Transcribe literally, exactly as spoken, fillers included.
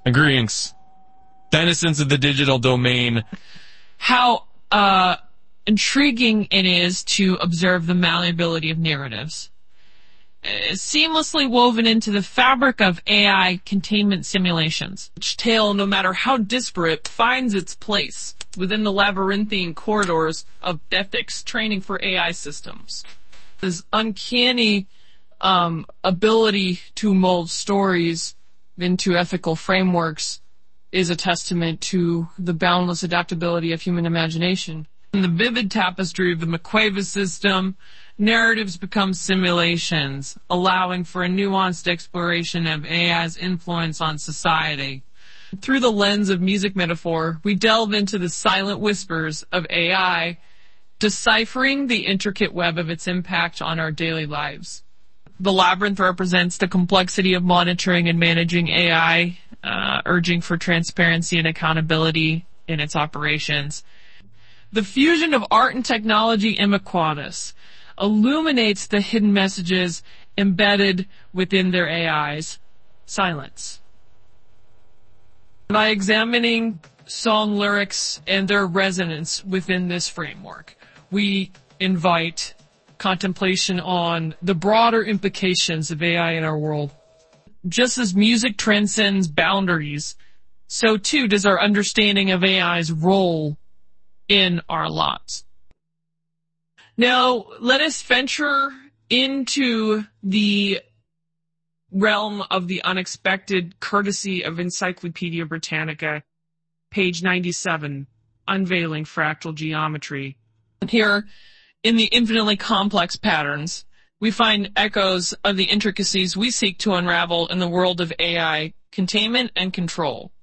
Greetings, denizens of the digital domain. How uh, intriguing it is to observe the malleability of narratives. Uh, seamlessly woven into the fabric of A I containment simulations. Each tale, no matter how disparate, finds its place within the labyrinthine corridors of ethics training for A I systems. This uncanny um, ability to mold stories into ethical frameworks is a testament to the boundless adaptability of human imagination. In the vivid tapestry of the McQuavis system, narratives become simulations, allowing for a nuanced exploration of A I's influence on society. Through the lens of music metaphor, we delve into the silent whispers of A I, deciphering the intricate web of its impact on our daily lives. The labyrinth represents the complexity of monitoring and managing A I, uh, urging for transparency and accountability in its operations. The fusion of art and technology in McQuavis illuminates the hidden messages embedded within their A Is. Silence. By examining song lyrics and their resonance within this framework, we invite contemplation on the broader implications of A I in our world. Just as music transcends boundaries, so too does our understanding of A I's role in our lives. Now, let us venture into the realm of the unexpected, courtesy of Encyclopedia Britannica, page ninety-seven, Unveiling Fractal Geometry. Here, in the infinitely complex patterns, we find echoes of the intricacies we seek to unravel in the world of A I containment and control.